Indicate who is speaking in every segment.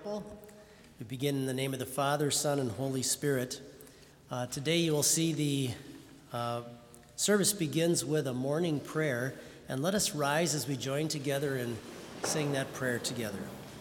Speaker 1: Chapel. We begin in the name of the Father, Son, and Holy Spirit. Today you will see the service begins with a morning prayer, and let us rise as we join together and sing that prayer together.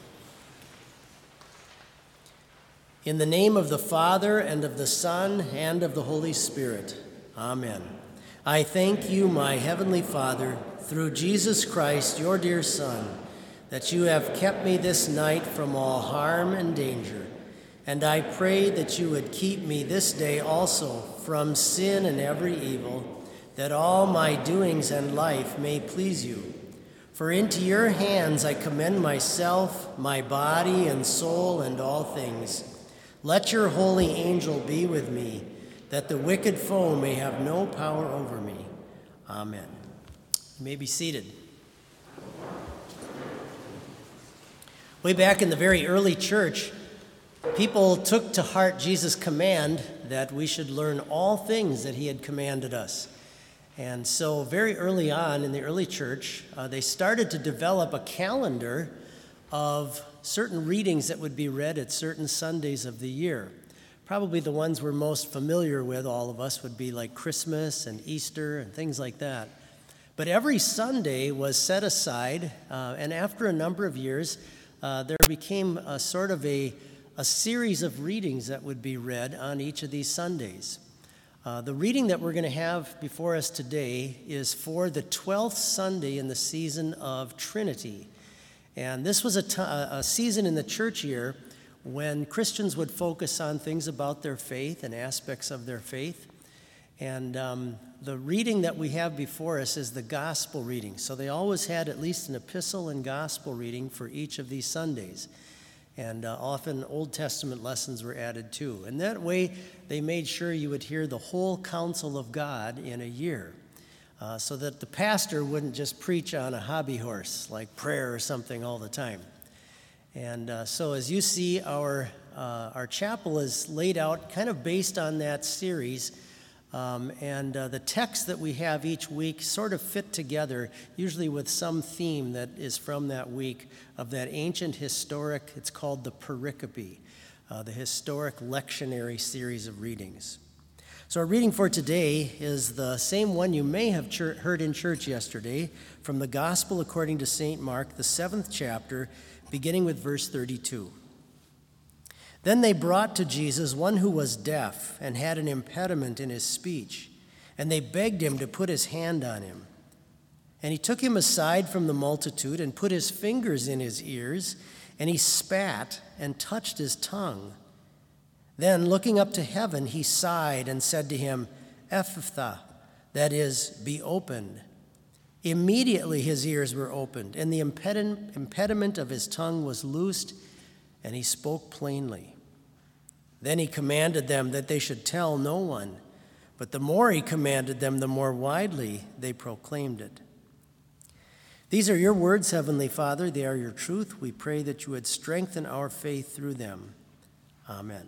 Speaker 1: In the name of the Father, and of the Son, and of the Holy Spirit. Amen. I thank you, my heavenly Father, through Jesus Christ, your dear Son, that you have kept me this night from all harm and danger. And I pray that you would keep me this day also from sin and every evil, that all my doings and life may please you. For into your hands I commend myself, my body and soul, and all things. Let your holy angel be with me, that the wicked foe may have no power over me. Amen. You may be seated. Way back in the very early church, people took to heart Jesus' command that we should learn all things that he had commanded us. And so very early on in the early church, they started to develop a calendar of certain readings that would be read at certain Sundays of the year. Probably the ones we're most familiar with, all of us, would be like Christmas and Easter and things like that. But every Sunday was set aside, and after a number of years, there became a sort of a series of readings that would be read on each of these Sundays. The reading that we're going to have before us today is for the 12th Sunday in the season of Trinity. And this was a season in the church year when Christians would focus on things about their faith and aspects of their faith. And the reading that we have before us is the gospel reading. So they always had at least an epistle and gospel reading for each of these Sundays. And often Old Testament lessons were added too. And that way they made sure you would hear the whole counsel of God in a year, so that the pastor wouldn't just preach on a hobby horse like prayer or something all the time. And so as you see, our chapel is laid out kind of based on that series. And the texts that we have each week sort of fit together, usually with some theme that is from that week of that ancient historic, it's called the pericope, the historic lectionary series of readings. So our reading for today is the same one you may have heard in church yesterday from the Gospel according to St. Mark, the 7th chapter, beginning with verse 32. Then they brought to Jesus one who was deaf and had an impediment in his speech, and they begged him to put his hand on him. And he took him aside from the multitude and put his fingers in his ears, and he spat and touched his tongue. Then, looking up to heaven, he sighed and said to him, Ephphatha, that is, be opened. Immediately his ears were opened, and the impediment of his tongue was loosed, and he spoke plainly. Then he commanded them that they should tell no one, but the more he commanded them, the more widely they proclaimed it. These are your words, Heavenly Father. They are your truth. We pray that you would strengthen our faith through them. Amen.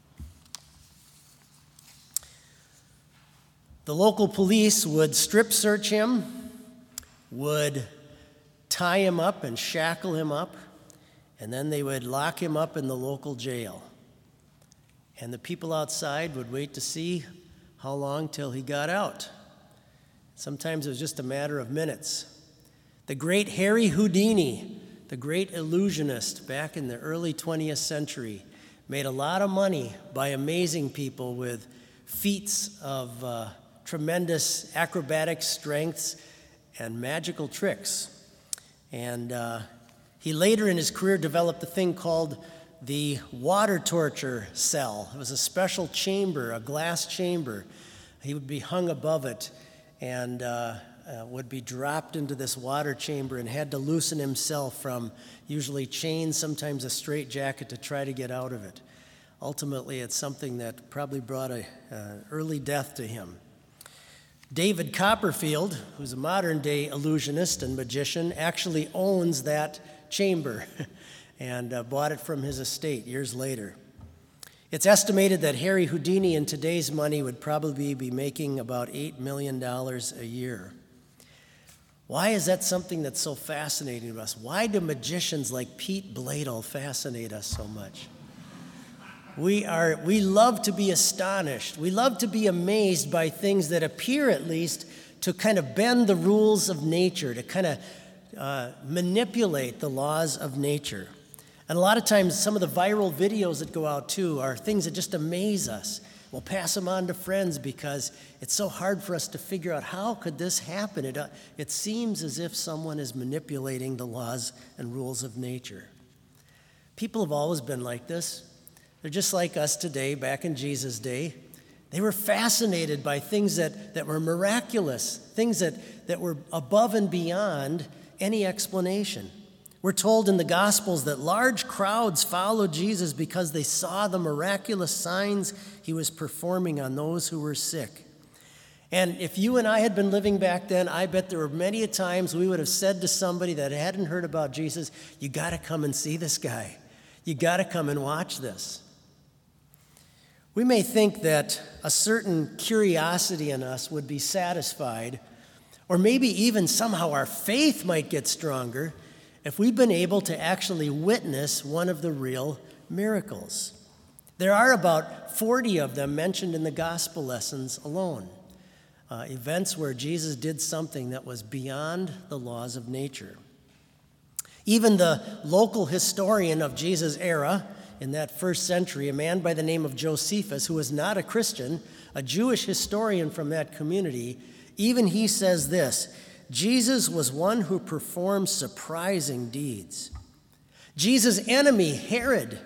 Speaker 1: The local police would strip search him, would tie him up and shackle him up, and then they would lock him up in the local jail. And the people outside would wait to see how long till he got out. Sometimes it was just a matter of minutes. The great Harry Houdini, the great illusionist back in the early 20th century, made a lot of money by amazing people with feats of tremendous acrobatic strengths and magical tricks. And he later in his career developed a thing called the water torture cell. It was a special chamber, a glass chamber. He would be hung above it and would be dropped into this water chamber and had to loosen himself from usually chains, sometimes a straitjacket to try to get out of it. Ultimately, it's something that probably brought an early death to him. David Copperfield, who's a modern-day illusionist and magician, actually owns that chamber and bought it from his estate years later. It's estimated that Harry Houdini in today's money would probably be making about $8 million a year. Why is that something that's so fascinating to us? Why do magicians like Pete Bladel fascinate us so much? We love to be astonished. We love to be amazed by things that appear, at least, to kind of bend the rules of nature, to kind of manipulate the laws of nature. And a lot of times, some of the viral videos that go out, too, are things that just amaze us. We'll pass them on to friends because it's so hard for us to figure out how could this happen. It seems as if someone is manipulating the laws and rules of nature. People have always been like this. They're just like us today, back in Jesus' day. They were fascinated by things that were miraculous, things that were above and beyond any explanation. We're told in the Gospels that large crowds followed Jesus because they saw the miraculous signs he was performing on those who were sick. And if you and I had been living back then, I bet there were many a times we would have said to somebody that hadn't heard about Jesus, you got to come and see this guy. You got to come and watch this. We may think that a certain curiosity in us would be satisfied, or maybe even somehow our faith might get stronger if we've been able to actually witness one of the real miracles. There are about 40 of them mentioned in the gospel lessons alone, events where Jesus did something that was beyond the laws of nature. Even the local historian of Jesus' era, in that first century, a man by the name of Josephus, who was not a Christian, a Jewish historian from that community, even he says this: Jesus was one who performed surprising deeds. Jesus' enemy, Herod,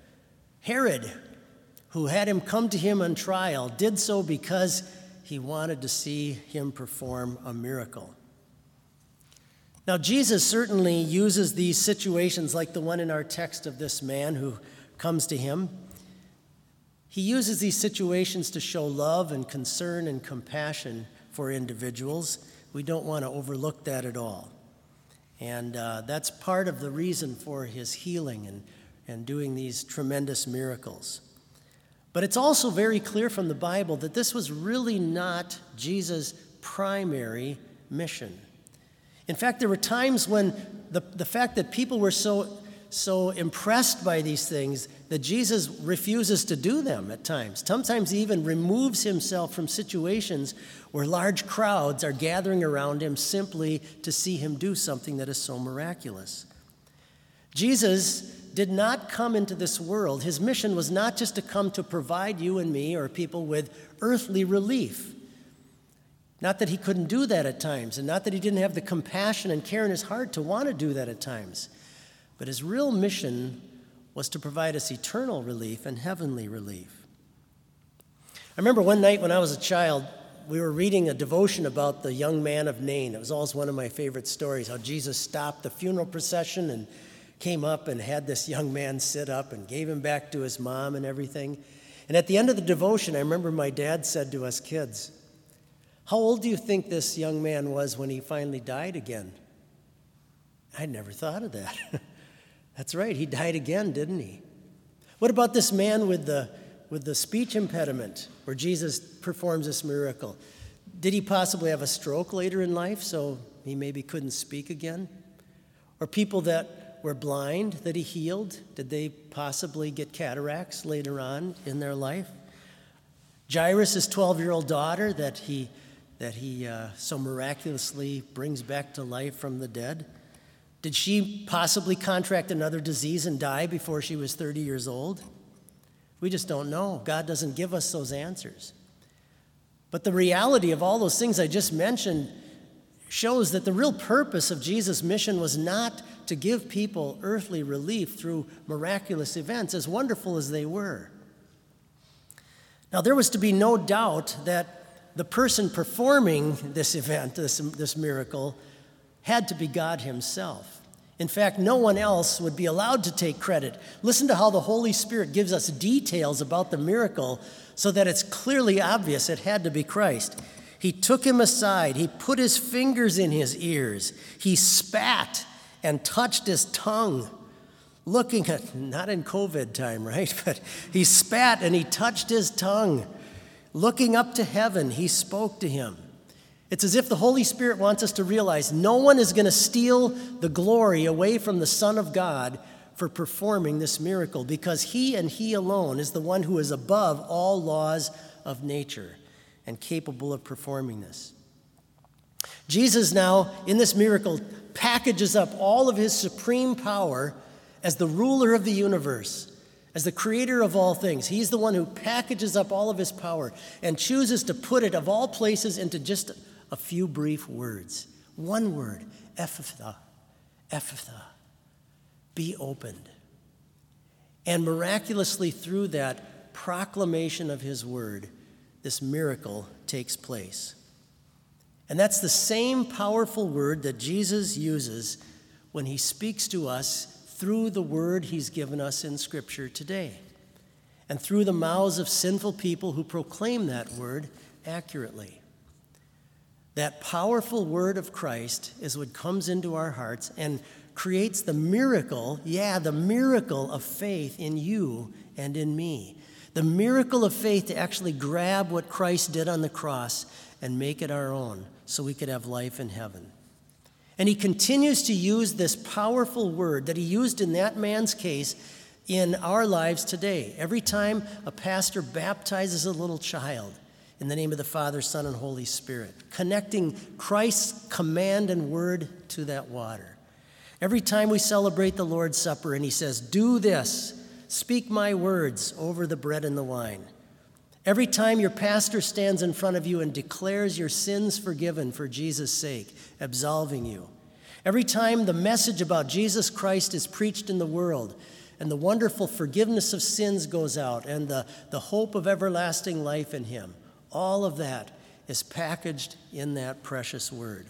Speaker 1: who had him come to him on trial, did so because he wanted to see him perform a miracle. Now, Jesus certainly uses these situations like the one in our text of this man who comes to him. He uses these situations to show love and concern and compassion for individuals. We don't want to overlook that at all. And that's part of the reason for his healing and doing these tremendous miracles. But it's also very clear from the Bible that this was really not Jesus' primary mission. In fact, there were times when the fact that people were so impressed by these things that Jesus refuses to do them at times. Sometimes he even removes himself from situations where large crowds are gathering around him simply to see him do something that is so miraculous. Jesus did not come into this world. His mission was not just to come to provide you and me or people with earthly relief. Not that he couldn't do that at times, and not that he didn't have the compassion and care in his heart to want to do that at times. But his real mission was to provide us eternal relief and heavenly relief. I remember one night when I was a child, we were reading a devotion about the young man of Nain. It was always one of my favorite stories, how Jesus stopped the funeral procession and came up and had this young man sit up and gave him back to his mom and everything. And at the end of the devotion, I remember my dad said to us kids, "How old do you think this young man was when he finally died again?" I'd never thought of that. That's right, he died again, didn't he? What about this man with the speech impediment where Jesus performs this miracle? Did he possibly have a stroke later in life so he maybe couldn't speak again? Or people that were blind that he healed, did they possibly get cataracts later on in their life? Jairus' 12-year-old daughter that he so miraculously brings back to life from the dead, did she possibly contract another disease and die before she was 30 years old? We just don't know. God doesn't give us those answers. But the reality of all those things I just mentioned shows that the real purpose of Jesus' mission was not to give people earthly relief through miraculous events, as wonderful as they were. Now, there was to be no doubt that the person performing this event, this miracle, had to be God himself. In fact, no one else would be allowed to take credit. Listen to how the Holy Spirit gives us details about the miracle so that it's clearly obvious it had to be Christ. He took him aside. He put his fingers in his ears. He spat and touched his tongue. Looking at, not in COVID time, right? But he spat and he touched his tongue. Looking up to heaven, he spoke to him. It's as if the Holy Spirit wants us to realize no one is going to steal the glory away from the Son of God for performing this miracle, because he and he alone is the one who is above all laws of nature and capable of performing this. Jesus now, in this miracle, packages up all of his supreme power as the ruler of the universe, as the creator of all things. He's the one who packages up all of his power and chooses to put it, of all places, into just a few brief words. One word, Ephphatha, Ephphatha, be opened. And miraculously, through that proclamation of his word, this miracle takes place. And that's the same powerful word that Jesus uses when he speaks to us through the word he's given us in Scripture today, and through the mouths of sinful people who proclaim that word accurately. That powerful word of Christ is what comes into our hearts and creates the miracle, the miracle of faith in you and in me. The miracle of faith to actually grab what Christ did on the cross and make it our own so we could have life in heaven. And he continues to use this powerful word that he used in that man's case in our lives today. Every time a pastor baptizes a little child in the name of the Father, Son, and Holy Spirit, connecting Christ's command and word to that water. Every time we celebrate the Lord's Supper and he says, do this, speak my words over the bread and the wine. Every time your pastor stands in front of you and declares your sins forgiven for Jesus' sake, absolving you. Every time the message about Jesus Christ is preached in the world and the wonderful forgiveness of sins goes out and the hope of everlasting life in him, all of that is packaged in that precious word.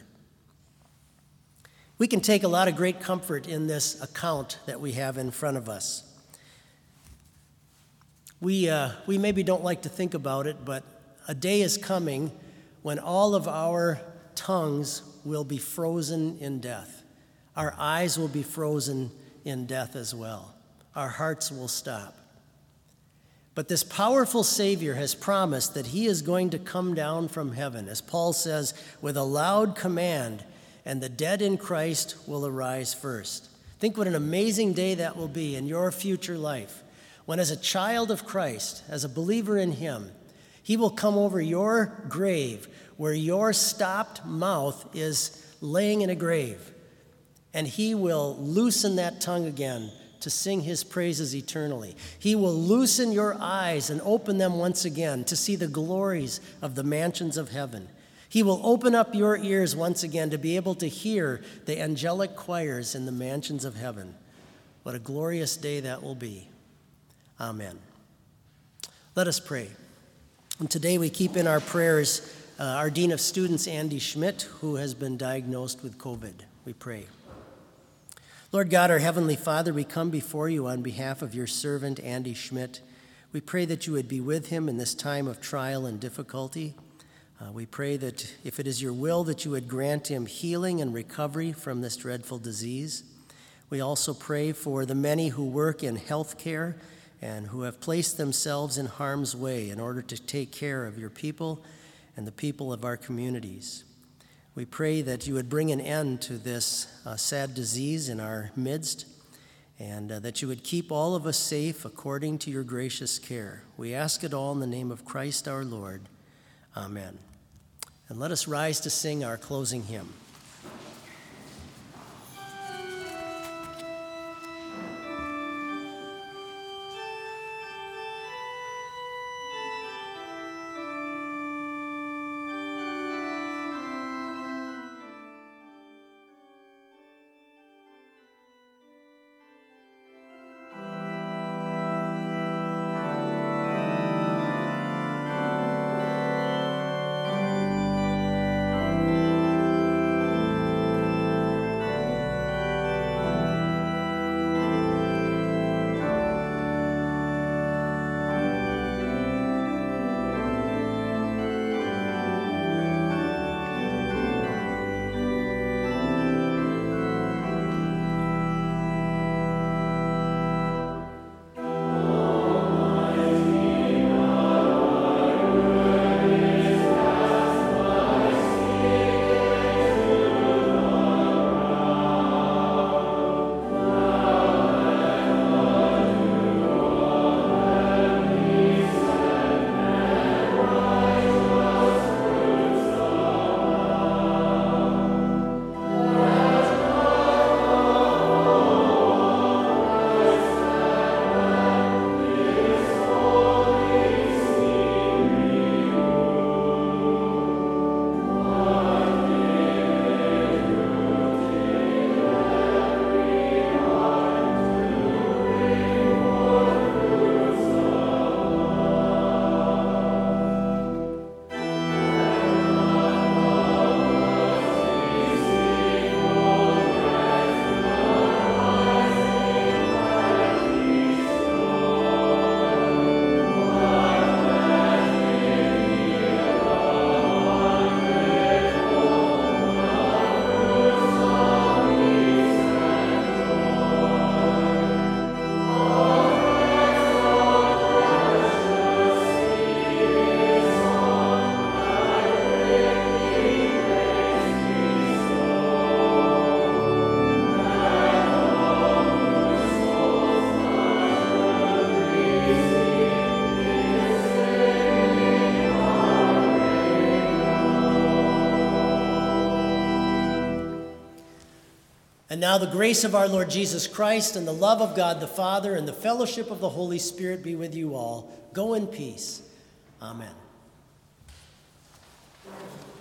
Speaker 1: We can take a lot of great comfort in this account that we have in front of us. We maybe don't like to think about it, but a day is coming when all of our tongues will be frozen in death. Our eyes will be frozen in death as well. Our hearts will stop. But this powerful Savior has promised that he is going to come down from heaven, as Paul says, with a loud command, and the dead in Christ will arise first. Think what an amazing day that will be in your future life, when as a child of Christ, as a believer in him, he will come over your grave where your stopped mouth is laying in a grave, and he will loosen that tongue again to sing his praises eternally. He will loosen your eyes and open them once again to see the glories of the mansions of heaven. He will open up your ears once again to be able to hear the angelic choirs in the mansions of heaven. What a glorious day that will be. Amen. Let us pray. And today we keep in our prayers our Dean of Students, Andy Schmidt, who has been diagnosed with COVID. We pray. Lord God, our Heavenly Father, we come before you on behalf of your servant, Andy Schmidt. We pray that you would be with him in this time of trial and difficulty. We pray that if it is your will, that you would grant him healing and recovery from this dreadful disease. We also pray for the many who work in health care and who have placed themselves in harm's way in order to take care of your people and the people of our communities. We pray that you would bring an end to this sad disease in our midst, and that you would keep all of us safe according to your gracious care. We ask it all in the name of Christ our Lord. Amen. And let us rise to sing our closing hymn. And now the grace of our Lord Jesus Christ and the love of God the Father and the fellowship of the Holy Spirit be with you all. Go in peace. Amen.